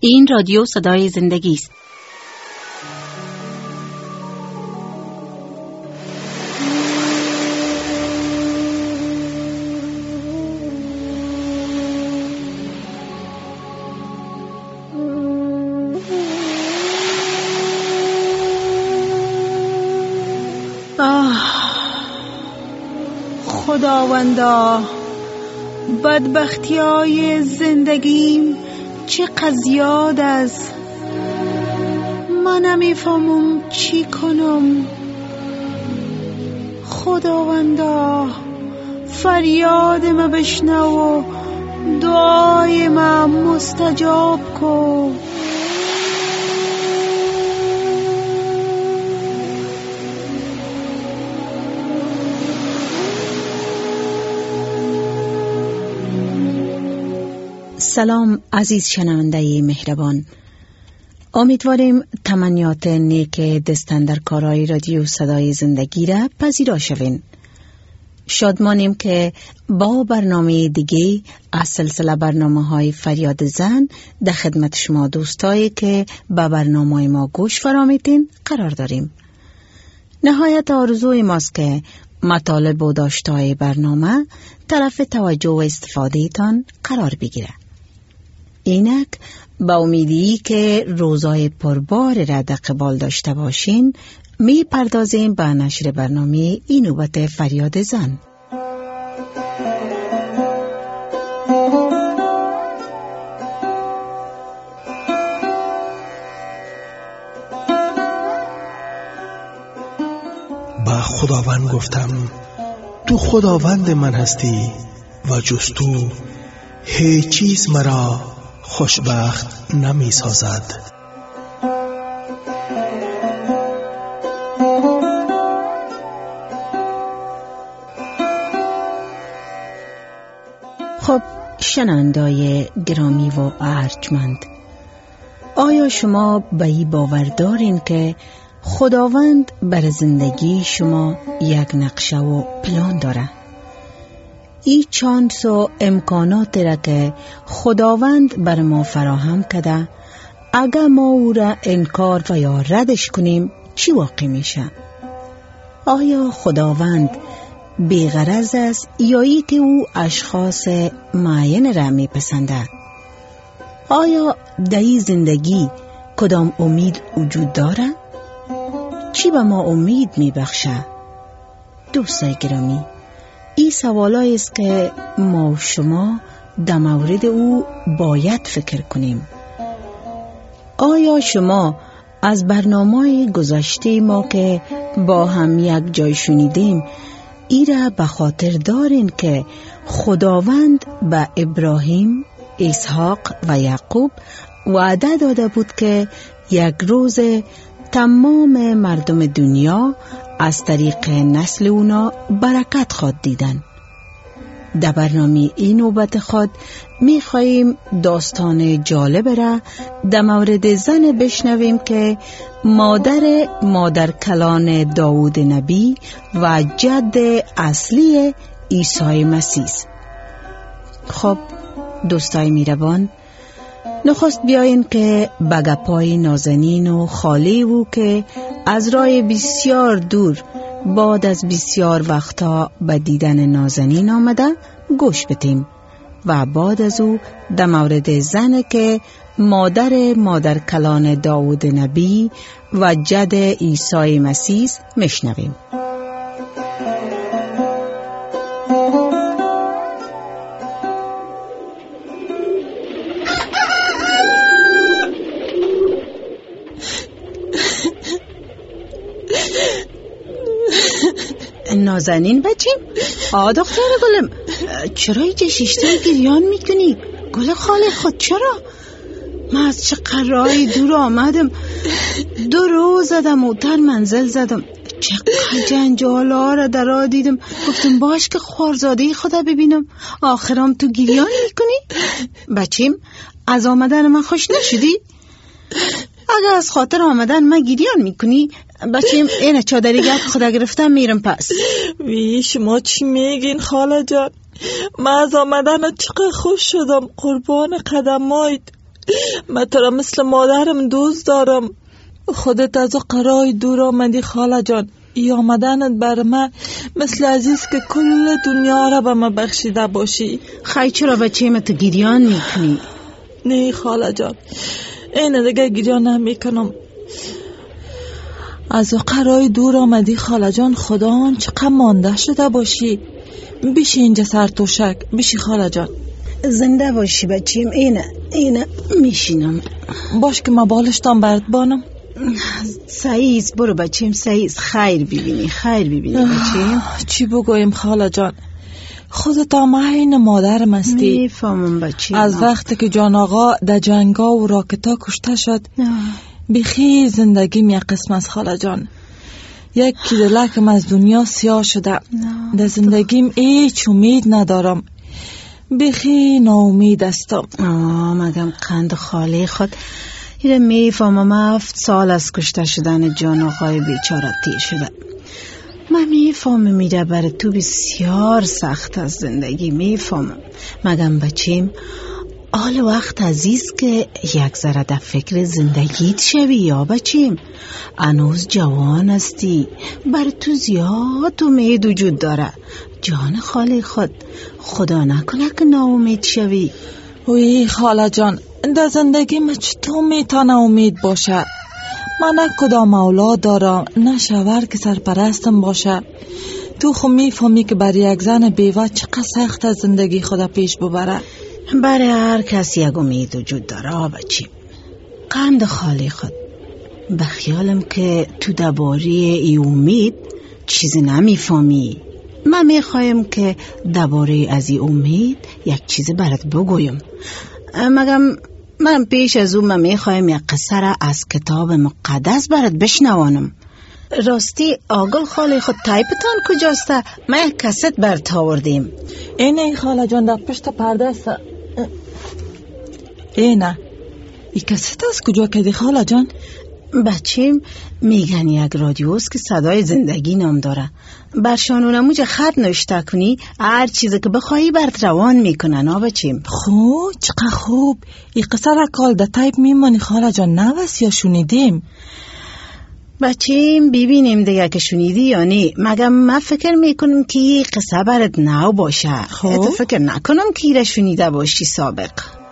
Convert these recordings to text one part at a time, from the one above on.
این رادیو صدای زندگی است. خداوندا، بدبختی‌های زندگیم چه زیاد است. من نمیفهمم چی کنم. خداوندا، فریاد ما بشنو و دعای ما مستجاب کن. سلام عزیز شنونده مهربان، امیدواریم تمنیات نیک دستن در کارهای رادیو صدای زندگی را پذیرا شوین. شادمانیم که با برنامه دیگه از سلسله برنامه‌های فریاد زن در خدمت شما دوستایی که به برنامه ما گوش فرامیتین قرار داریم. نهایت آرزوی ماست که مطالب و داشته‌های برنامه طرف توجه و استفاده تان قرار بگیره. اینک با امیدی که روزای پربار را در قبال داشته باشین، می پردازیم به نشر برنامه این نوبت فریاد زن. با خداوند گفتم تو خداوند من هستی و جز تو هیچ چیز مرا خوشبخت نمی سازد. خب شنوندای گرامی و ارجمند، آیا شما به این باور دارین که خداوند بر زندگی شما یک نقشه و پلان داره؟ این چانس و امکانات را که خداوند بر ما فراهم کرده، اگر ما او را انکار و یا ردش کنیم چی واقع میشه؟ آیا خداوند بی‌غرض است یا ای که او اشخاص معین را میپسنده؟ آیا در این زندگی کدام امید وجود داره؟ چی به ما امید میبخشه؟ دوستای گرامی، این سوالایی است که ما و شما در مورد او باید فکر کنیم. آیا شما از برنامه‌های گذشته ما که با هم یک جای شنیدیم ای را به خاطر دارین که خداوند به ابراهیم، اسحاق و یعقوب وعده داده بود که یک روز تمام مردم دنیا از طریق نسل اونا برکت خود دیدن؟ در برنامه این نوبت خود می خواهیم داستان جالب را در مورد زن بشنویم که مادر کلان داوود نبی و جد اصلی عیسی مسیح. خب دوستای میربان، نخست بیاین که بگپای نازنین و خالی او که از راه بسیار دور بعد از بسیار وقتا به دیدن نازنین آمده گوش بدیم و بعد از او در مورد زن که مادر کلان داوود نبی و جد عیسی مسیح میشنویم. نازنین بچیم؟ دختر گلم، چرا اینجا شیشتر گریان میکنی؟ گل خاله خود چرا؟ من از چه قراری دور آمدم، 2 روز زدم و در منزل زدم، چقدر جنجالا را در راه دیدم، گفتم باش که خوارزاده خدا ببینم، آخرام تو گریان میکنی؟ بچیم از آمدن من خوش نشدی؟ اگه از خاطر آمدن من گریان میکنی، بچیم اینه چادریگت خدا گرفتم میرم پس. وی شما چی میگین خاله جان؟ من از آمدن چقدر خوش شدم، قربان قدمایت. من تو را مثل مادرم دوست دارم. خودت از قرای دور آمدی خاله جان. ای آمدنت بر من مثل عزیز که کل دنیا را به من بخشیده باشی. خیلی چرا بچه تو گریان میکنی؟ نه خاله جان، این دیگه گریان نمیکنم. از قرای دور آمدی خاله جان، خدا چقدر مانده شده باشی. بیشی اینجا سر توشک، بیشی خاله جان. زنده باشی بچیم. اینه میشینم. باش که ما بالشتان برد بانم. سعیز برو بچیم، سعیز. خیر ببینی بچیم. چی بگویم خاله جان، خودت هم عین مادرم هستی. میفهمم بچیم. از وقتی که جان آقا در جنگا و راکتا کشته شد بخی زندگیم یک قسم از خاله جان. یک کدلکم از دنیا سیاه شده. در زندگیم هیچ امید ندارم. بخی ناامید هستم. مگم قند خاله خود. ایره میفهمم 7 سال از کشته شدن جان آقای بیچاره تیر شده. من میفهمم میره برای تو بسیار سخت از زندگی. میفهمم. مگم بچیم آل وقت عزیز که یک ذره در فکر زندگیت شوی یا بچیم. هنوز جوان هستی. بر تو زیاد امید وجود داره. جان خاله خود، خدا نکنه که ناامید شوی. وی خاله جان، در زندگی من چطور میتونه امید باشه؟ من نه کدام اولاد دارم نه شوهر که سرپرستم باشه. تو خو میفهمی که برای یک زن بیوه چقدر سخت از زندگی خدا پیش ببره. برای هر کس یک امید وجود داره بچیم. قند خاله خود، بخیالم که تو درباره ای امید چیزی نمیفهمی. من میخوایم که درباره از این امید یک چیزی برات بگویم. مگم من پیش از اون میخوایم یک قصه را از کتاب مقدس برات بشنوانم. راستی آگل خاله خود تایپتان کجاست؟ ما یک کست برات آوردیم. اینه خاله جان، در پشت پرده است. اینه ای کست از کجا کدی خاله جان؟ بچیم میگن یک رادیوست که صدای زندگی نام داره. بر شانونموج خط نوشته کنی هر چیزی که بخوایی برات روان میکنن. بچیم خوب، چقدر خوب. این قصه را کال در تایپ میمانی خاله جان، نوست یا شنیدیم؟ بچیم ببینیم دیگه که شنیدی یا نه. مگم من فکر میکنم که این قصه برات نو باشه. تو فکر نکنم که ایره شنیده باشی سابق.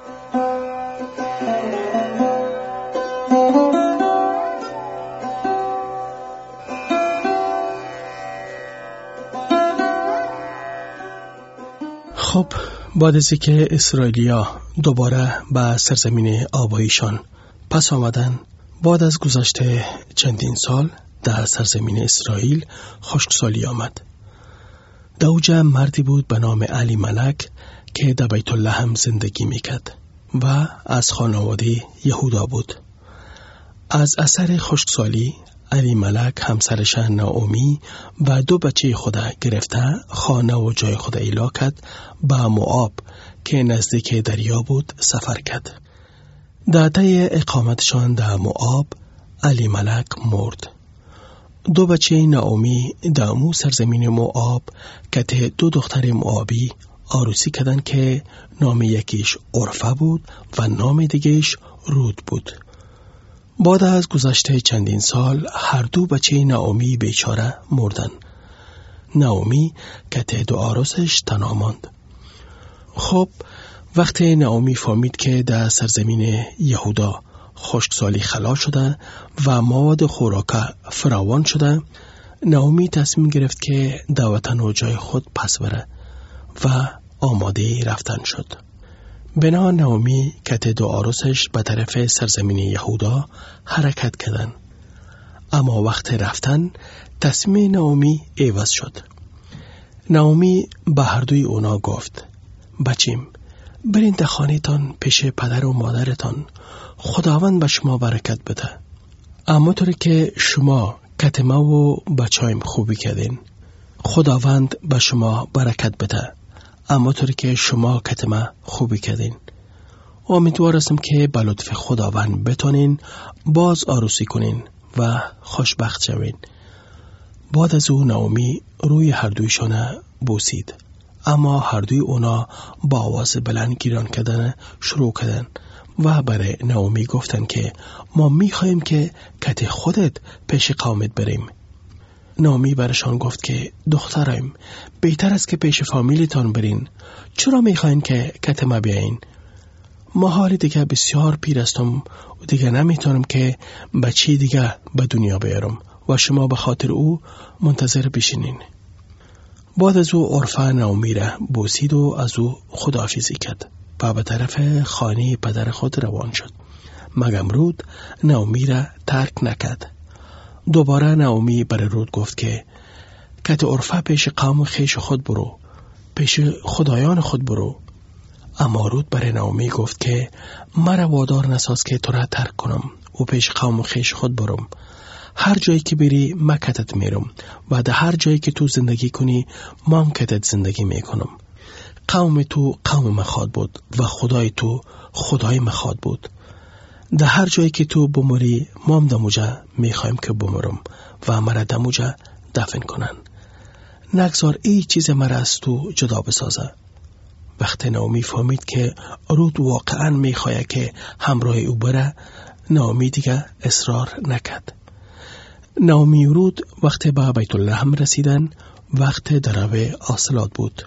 خب بعد از اینکه اسرائیلیا دوباره به سرزمین آباییشان پس آمدن، بعد از گذشته چندین سال در سرزمین اسرائیل خشکسالی آمد. در اوجه مردی بود به نام علی ملک که در بیت لحم زندگی میکرد و از خانواده یهودا بود. از اثر خشکسالی علی ملک همسرش نائومی و 2 بچه خود گرفته خانه و جای خود ایلا کرد به موآب که نزدیک دریا بود سفر کرد. در طی اقامتشان در موآب علی ملک مرد. 2 بچه نائومی در مو سرزمین موآب که 2 دختر موآبی عروسی کردن که نام یکیش عرفه بود و نام دیگهش رود بود. بعد از گذشته چندین سال هر 2 بچه نائومی بیچاره مردن. نائومی که 2 عروسش تنها ماند. خب وقتی نائومی فهمید که در سرزمین یهودا خشکسالی خلا شده و مواد خوراک فراوان شده، نائومی تصمیم گرفت که در وطن و جای خود پس بره و آماده رفتن شد. بنا نائومی که 2 عروسش به طرف سرزمین یهودا حرکت کردن. اما وقت رفتن تصمیم نائومی عوض شد. نائومی به هر دوی اونا گفت: بچیم برین در خانه‌تان پیش پدر و مادرتان، خداوند به شما برکت بده. اما طوری که شما کتمه و بچایم خوبی کردین، خداوند به شما برکت بده. اما طوری که شما کتمه خوبی کردین، امیدوار هستم که به لطف خداوند بتونین باز عروسی کنین و خوشبخت شوین. بعد از او نائومی روی هر دویشان بوسید، اما هر دوی اونا با آواز بلند گریان کردن شروع کردن و برای نعومی گفتن که ما میخوایم که کت خودت پیش قومت بریم. نعومی برشان گفت که دخترایم بهتر است که پیش فامیلتان برین. چرا میخواین که کت ما بیاین؟ ما حال دیگه بسیار پیر هستم و دیگه نمیتونم که بچه دیگه به دنیا بیارم و شما به خاطر او منتظر بشینین. بعد از او عرفه نعومی را بوسید و از او خداحافظی کرد و به طرف خانه پدر خود روان شد. مگم رود نعومی را ترک نکرد. دوباره نعومی بر رود گفت که کت عرفه پیش قوم خیش خود برو، پیش خدایان خود برو. اما رود برای نعومی گفت که مرا وادار نساز که تو را ترک کنم و پیش قوم خیش خود برم. هر جایی که بری من کتت میرم و در هر جایی که تو زندگی کنی ما هم کتت زندگی میکنم. قوم تو قوم مخواد بود و خدای تو خدای مخواد بود. در هر جایی که تو بمری ما هم دموجه میخوایم که بمرم و مرا دموجه دفن کنن. نگذار ای چیز مرا از تو جدا بسازه. وقتی نعومی فهمید که رود واقعا میخواه که همراه او بره، نعومی دیگه اصرار نکرد. نعومی و رود وقتی به بیت لحم رسیدن وقت دروه آصلات بود.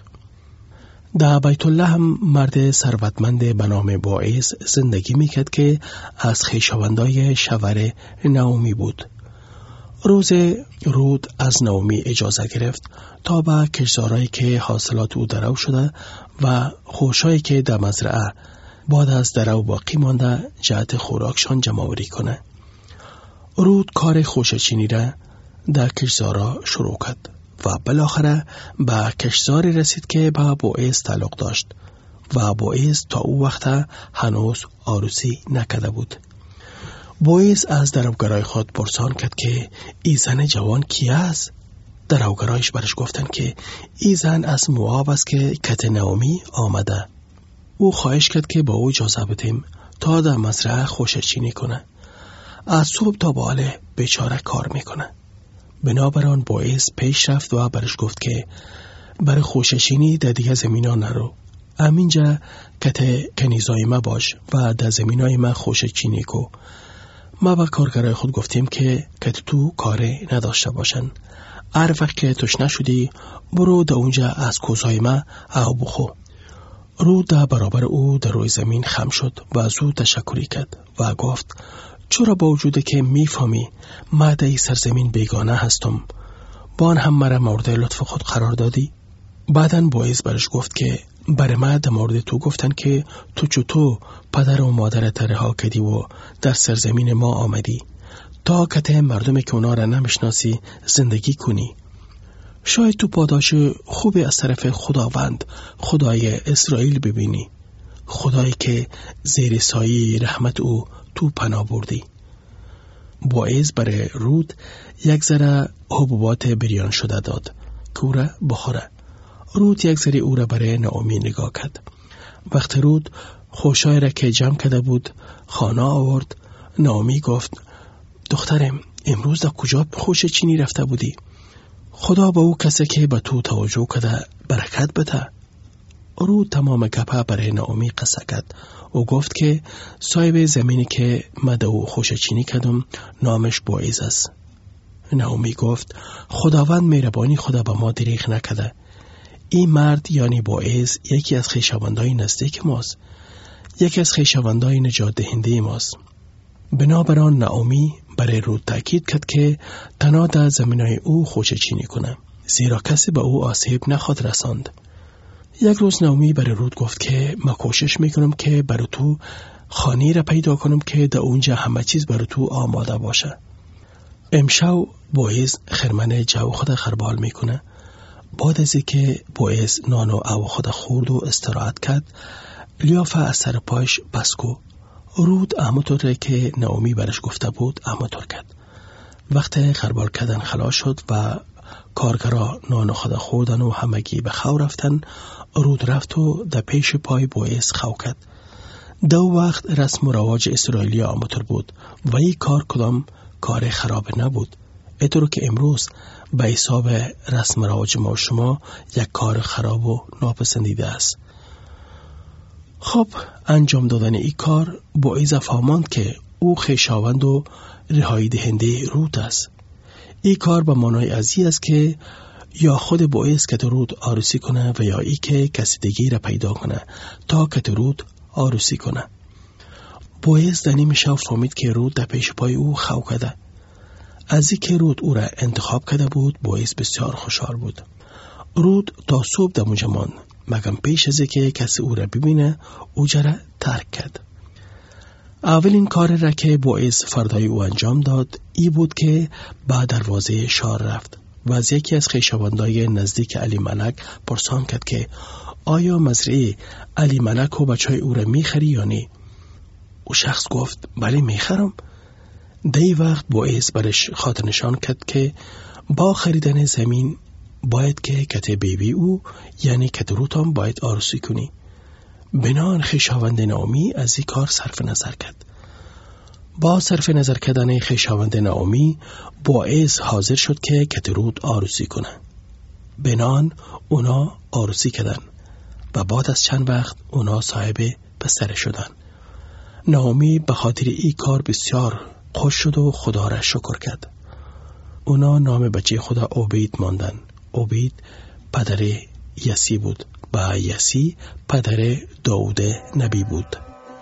در بیت لحم مرد ثروتمند به نام بوئیز زندگی میکرد که از خویشاوندای شوهر نعومی بود. روز رود از نعومی اجازه گرفت تا به کشتزارایی که حاصلات او درو شده و خوشایی که در مزرعه بعد از درو باقی مانده جهت خوراکشان جمع‌آوری کنه. رود کار خوشچینی را در کشتزارا شروع کرد و بالاخره به کشتزاری رسید که به بوئیز تعلق داشت و بوئیز تا او وقت هنوز عروسی نکرده بود. بوئیز از دروگرای خود پرسان کرد که ای زن جوان کی است؟ دروگرایش برش گفتن که ای زن از موآب است که کت نعومی آمده. او خواهش کرد که با او اجازه بدیم تا در مزرعه خوشچینی کنه. از صبح تا باله بیچاره کار میکنه. بنابراین بوئیز پیش رفت و برش گفت که برای خوشچینی در دیگه زمینا نرو. همینجا کت کنیزای ما باش و در زمینای ما خوشچینی کو. ما با کارگرای خود گفتیم که تو کاری نداشته باشن. هر وقت که تشنه شدی برو در اونجا از کوزهای ما آب بخو. رود در برابر او در روی زمین خم شد و از او تشکری کرد و گفت چرا با وجوده که میفهمی ما در این سرزمین بیگانه هستم بان هم مرا مورد لطف خود قرار دادی؟ بعدن بوئیز برش گفت که برای ما در مورد تو گفتن که تو چطور پدر و مادرت رها کردی و در سرزمین ما آمدی تا کت مردمی که اونا را نمیشناسی زندگی کنی. شاید تو پاداش خوبی از طرف خداوند خدای اسرائیل ببینی، خدایی که زیر سایه رحمت او تو پناه بردی. بوئیز برای رود یک ذره حبوبات بریان شده داد که او را بخوره. رود یک ذره او را برای نعومی نگاه کرد. وقت رود خوشای را که جمع کرده بود خانه آورد، نعومی گفت دخترم امروز در کجا خوشچینی رفته بودی؟ خدا به او کسی که به تو توجه کرده برکت بده. رود تمام گپه برای نعومی قصه کرد و گفت که صاحب زمینی که من در او خوشچینی کردم نامش بوئیز است. نعومی گفت خداوند مهربانی خدا به ما دریغ نکرده. این مرد یعنی بوئیز یکی از خویشاوندای نزدیک ماست، یکی از خویشاوندای نجات دهنده ماست. بنابراین نعومی برای رود تأکید کرد که تنها در زمینای او خوشچینی کنه، زیرا کسی به او آسیب نخواد رساند. یک روز نعومی برای رود گفت که من کوشش میکنم که برای تو خانه را پیدا کنم که در اونجا همه چیز برای تو آماده باشه. امشب بوئیز خرمن جو خود خربال میکنه. بعد از اینکه بوئیز نان و او خود خورد و استراحت کرد، لیافه از سر پایش بسکو. رود همونطور که نعومی برش گفته بود همونطور کرد. وقت خربال کردن خلاص شد و کارگرا نان خود خوردن و همگی به خو رفتن، رود رفت و در پیش پای بوئیز خو کرد. دو وقت رسم و رواج اسرائیلی همونطور بود و این کار کدام کار خراب نبود. اینطور که امروز به حساب رسم و رواج ما شما یک کار خراب و ناپسندیده است. خب انجام دادن این کار بوئز فهماند که او خویشاوند و رهایی دهنده رود است. این کار به معنای ازی است که یا خود بوئز که رود عروسی کنه و یا ای که کسی دیگه را پیدا کنه تا که رود عروسی کنه. بوئز در نیم شب فهمید که رود در پیش پای او خو کرده. از این که رود او را انتخاب کرده بود بوئز بسیار خوشحال بود. رود تا صبح در اونجا ماند مگم پیش از که کسی او را ببینه اوجا را ترک کرد. اولین کار را که بوئز فردای او انجام داد ای بود که به دروازه شهر رفت و از یکی از خویشاوندای نزدیک علی ملک پرسان کرد که آیا مزرعه علی ملک و بچهای او را میخری یا نه؟ او شخص گفت بله میخرم. دی وقت بوئز برش خاطر نشان کرد که با خریدن زمین باید که کته بیبی او یعنی کته روت هم باید عروسی کنی. بنان خویشاوند نعومی از این کار صرف نظر کرد. با صرف نظر کردن خویشاوند نعومی بوئز حاضر شد که کته روت عروسی کنه. بنان اونا عروسی کردن و بعد از چند وقت اونا صاحب پسر شدن. نعومی به خاطر این کار بسیار خوش شد و خدا را شکر کرد. اونا نام بچه خدا عبید ماندن. عبید پدر یسی بود و یسی پدر داود نبی بود.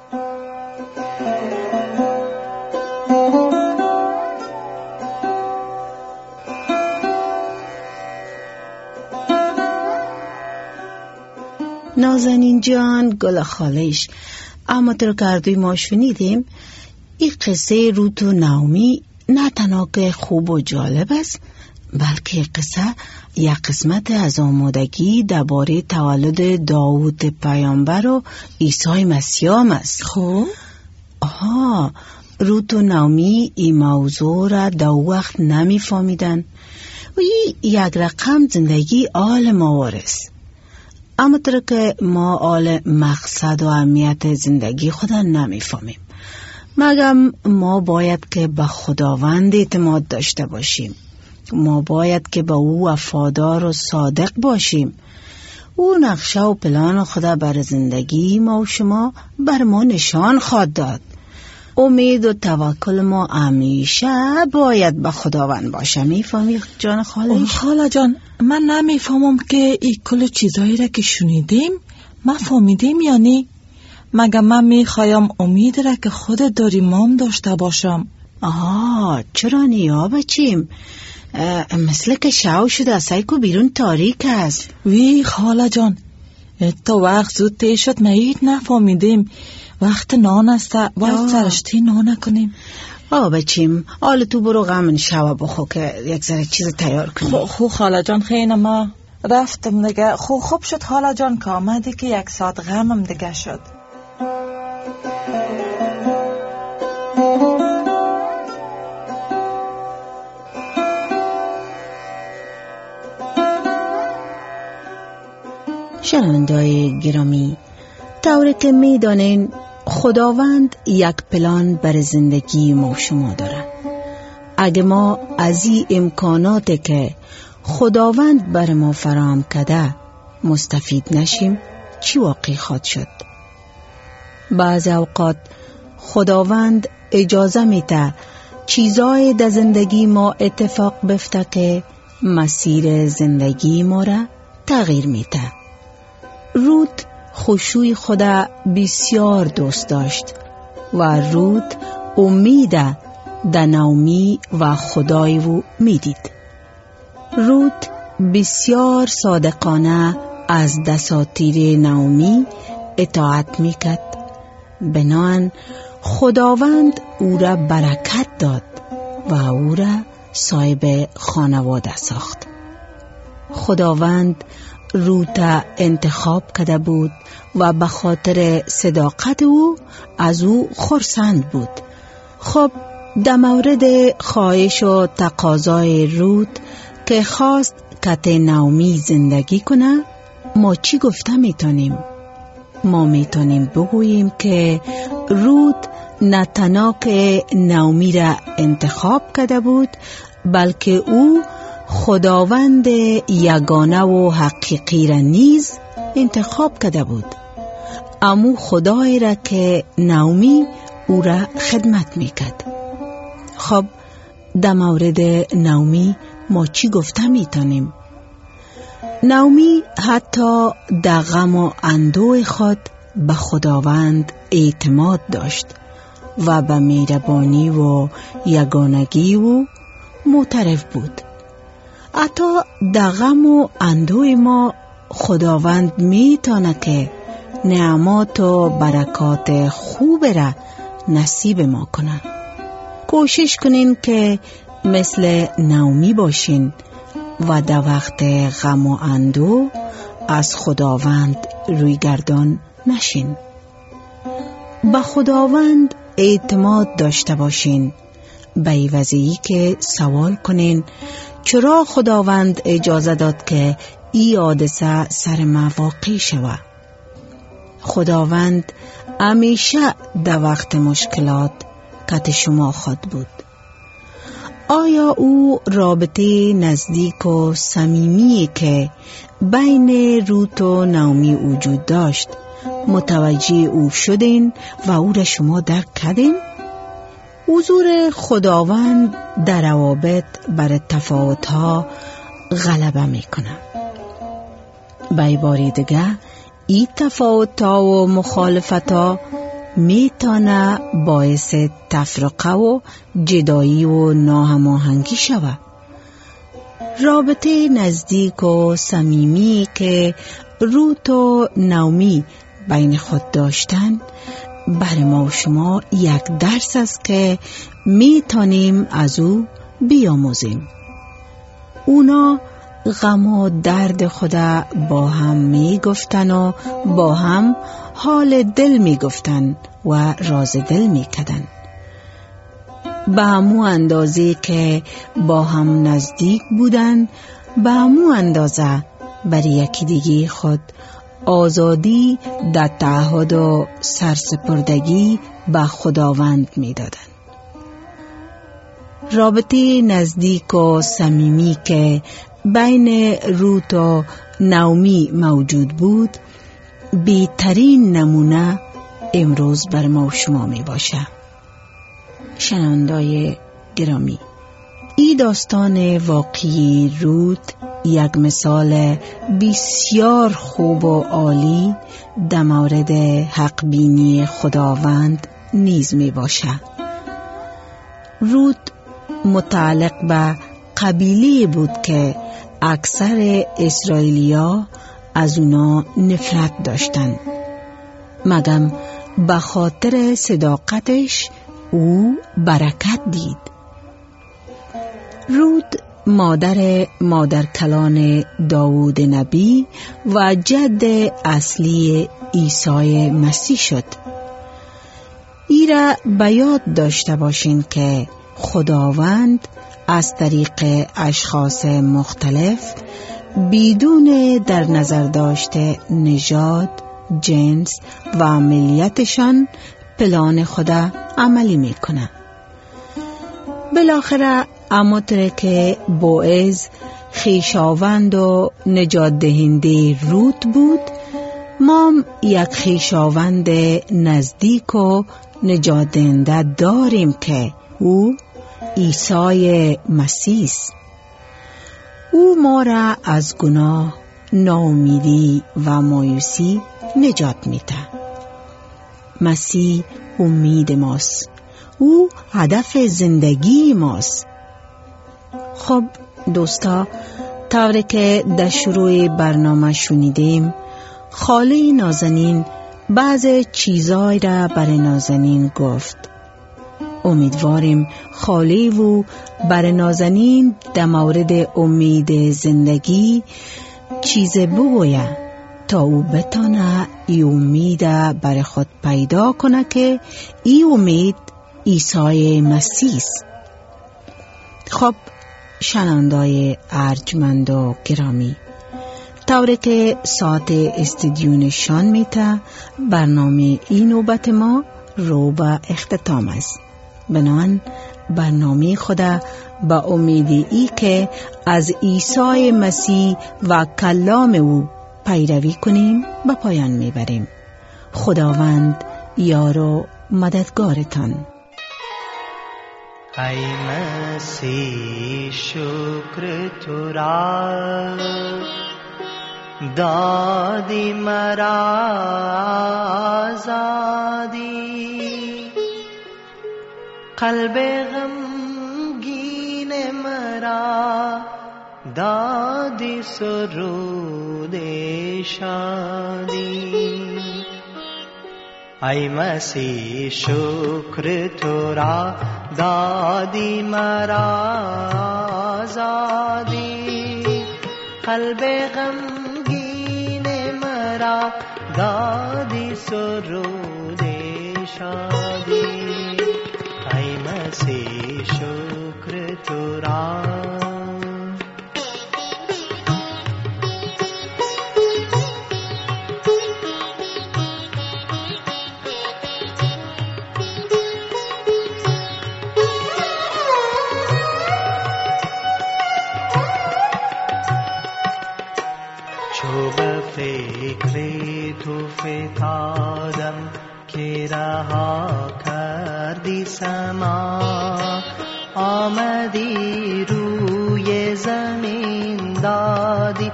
نازنین جان گل خالش، اما تر کردوی ما شنیدیم این قصه رود و نعومی نه تنها که خوب و جالب است بلکه قصه یک قسمت از آمادگی درباره تولد داوود پیامبر و عیسی مسیح است. خب رود و نعومی این موضوع را در وقت نمی فهمیدن و یک رقم زندگی آل موارث. اما تر که ما آل مقصد و اهمیت زندگی خدا نمی فهمیم مگم ما باید که به خداوند اعتماد داشته باشیم. ما باید که به او وفادار و صادق باشیم. او نقشه و پلان خدا بر زندگی ما و شما بر ما نشان خواهد داد. امید و توکل ما همیشه باید به خداوند باشه. میفهمی جان خاله؟ خاله جان من نمیفهمم که این کل چیزایی را که شنیدیم ما فهمیدیم یا نه. مگه من میخوایم امید را که خود داری مام داشته باشم. چرا نیا بچیم؟ مثل که شاو شده سایکو بیرون تاریک است. وی خاله جان تا وقت زود تی شد ما هیچ نفهمیدیم. وقت نان است باید سرشتی نان کنیم. بچیم حالا تو برو غمن شوا بخو که یک ذره چیز تیار کنیم. خو خاله جان خیلی ما رفتم دیگه. خوب شد خاله جان که آمدی که یک ساعت غمم دیگه شد. شنونده‌های گرامی، طوری که می دانین خداوند یک پلان بر زندگی ما شما داره. اگه ما از این امکاناتی که خداوند بر ما فراهم کرده مستفید نشیم چی واقع خواهد شد؟ بعض اوقات خداوند اجازه میده چیزای در زندگی ما اتفاق بفته که مسیر زندگی ما را تغییر میده. رود خشوع خدا بسیار دوست داشت و رود امید در نعومی و خدای او میدید. رود بسیار صادقانه از دساتیر نعومی اطاعت میکرد. بنان خداوند او را برکت داد و او را صاحب خانواده ساخت. خداوند رود انتخاب کرده بود و به خاطر صداقت او از او خرسند بود. خب در مورد خواهش و تقاضای رود که خواست کته نعومی زندگی کنه ما چی گفته میتونیم؟ ما میتونیم بگوییم که رود نه تنها که نعومی را انتخاب کرده بود بلکه او خداوند یگانه و حقیقی را نیز انتخاب کرده بود. امو خدای را که نومی او را خدمت میکرد. خب در مورد نومی ما چی گفته میتونیم؟ نومی حتی در غم و اندوه خود به خداوند اعتماد داشت و به مهربانی و یگانگی او معترف بود. حتی در غم و اندوه ما خداوند میتونه که نعمات و برکات خوب را نصیب ما کنه. کوشش کنین که مثل نومی باشین و در وقت غم و اندوه از خداوند روی گردان نشین. به خداوند اعتماد داشته باشین، به عوضی که سوال کنین چرا خداوند اجازه داد که این حادثه سر ما واقع شود. خداوند همیشه در وقت مشکلات کت شما خود بود. آیا او رابطه نزدیک و صمیمی که بین روت و نومی وجود داشت متوجه او شدین و او را شما درک کردین؟ حضور خداوند در روابط بر تفاوت‌ها غلبه میکنه. به عبارت دیگه این تفاوت‌ها و مخالفت‌ها میتونه باعث تفرقه و جدایی و ناهماهنگی شود. رابطه نزدیک و صمیمی که روت و نومی بین خود داشتن برای ما و شما یک درس است که میتونیم از او بیاموزیم. اونا غم و درد خدا با هم میگفتن و با هم حال دل میگفتن و راز دل میکدن. به همو اندازه که با هم نزدیک بودن، به همو اندازه بر یکی دیگه خود آزادی در تعهد و سرسپردگی به خداوند میدادن. رابطه نزدیک و صمیمی که بین روت و نومی موجود بود بهترین نمونه امروز بر ما و شما می باشه. شنوندای گرامی، این داستان واقعی روت یک مثال بسیار خوب و عالی در مورد حق بینی خداوند نیز می باشه. روت متعلق به قبیله بود که اکثر اسرائیلیا از اونا نفرت داشتن، مگم به خاطر صداقتش او برکت دید. رود مادر کلان داوود نبی و جد اصلی عیسی مسیح شد. ایرا به یاد داشته باشین که خداوند از طریق اشخاص مختلف بدون در نظر داشته نژاد، جنس و ملیتشان پلان خدا عملی میکنه. بالاخره همانطور که بوئز خویشاوند و نجات دهنده روت بود، ما یک خویشاوند نزدیک و نجات دهنده داریم که او عیسی مسیح است. او ما را از گناه، ناامیدی و مایوسی نجات میده. مسیح امید ماست. او هدف زندگی ماست. خب دوستا، طوری که در شروع برنامه شنیدیم، خاله نازنین بعض چیزای را برای نازنین گفت. امیدواریم خاله و برای نازنین در مورد امید زندگی چیز بگوید تا او بتانه ای امید برای خود پیدا کنه که ای امید عیسی مسیح است. خب شنوندای ارجمند و گرامی، طوری که ساعت استودیو نشان میده برنامه این نوبت ما رو به اختتام است. بنابراین برنامه خدا با امید ای که از عیسی مسیح و کلام او پیروی کنیم به پایان میبریم. خداوند یار و مددگارتان. ای مسیح شکر تو را، دادی مرا آزادی، قلب غمگین مرا دادی سرود شادی. ای مسیح شکر تو را، دادی مرا آزادی، قلب غمگین مرا دادی سرود شادی. ای مسیح شکر تو را. تو فتادم که رها کردی سما، آمدی روی زمین دادی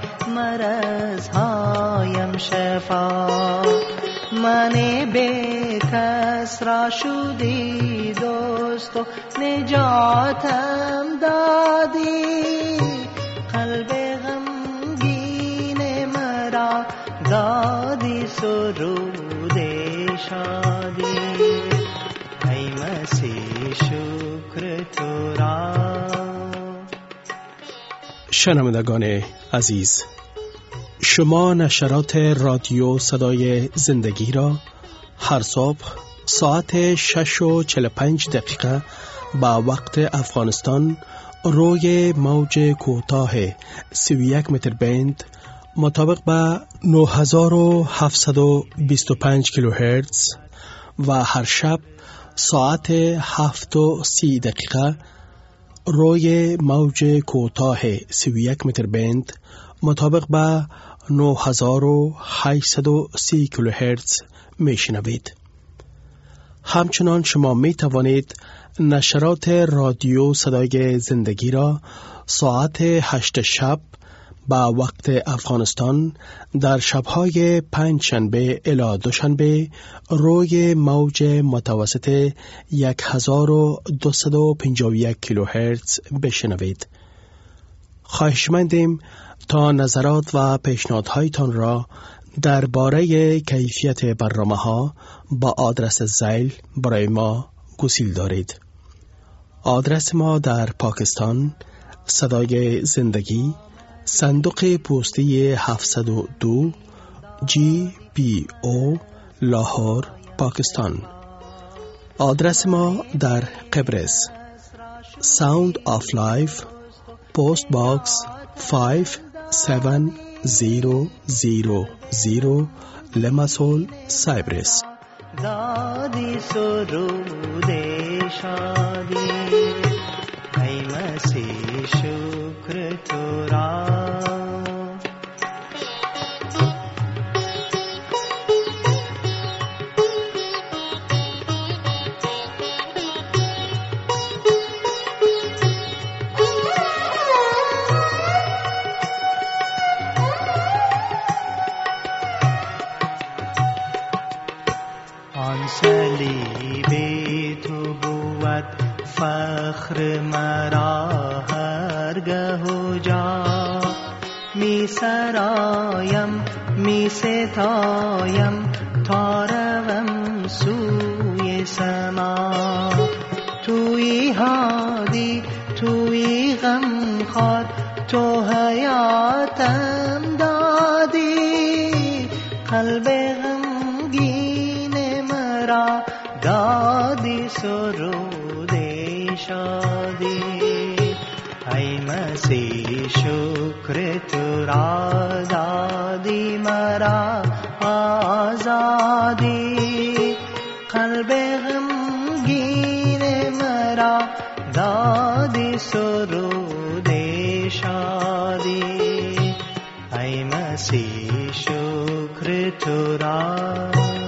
مرضهایم شفا. من بیکس را شدی دوست و نجاتم دادی، قلب غمگین مرا دادی سرود شادی. ای مسیح شکر تو را. شنوندگان عزیز، شما نشرات رادیو صدای زندگی را هر صبح ساعت 6:45 با وقت افغانستان روی موج کوتاه 31 متر بند مطابق با 9725 کیلوهرتز و هر شب ساعت 7:30 روی موج کوتاه 31 متر بند مطابق با 9830 کیلوهرتز میشنوید. همچنان شما می توانید نشرات رادیو صدای زندگی را ساعت 8 شب با وقت افغانستان در شبهای 5 شنبه الی دوشنبه روی موج متوسط 1251 کیلوهرتز بشنوید. خواهشمندیم تا نظرات و پیشنهادهایتان را درباره کیفیت برنامه‌ها با آدرس زیل برای ما گسیل دارید. آدرس ما در پاکستان، صدای زندگی، صندوق پستی 702 GPO لاهور، پاکستان. آدرس ما در قبرس، Sound of Life Post Box 5700 لمسول، سایپرس. دادی سرود شادی. ای مسیح شکر تو را. فخر مرا هرگه و جا، می سرایم می ستایم تا روم سوی سما. توی هادی توی غمخوار، تو حیاتم دادی، قلب غمگین مرا دادی سرود شادی. ای مسیح شکر تو را، دادی مرا آزادی، قلب غمگین مرا دادی سرود شادی. ای مسیح شکر تو را.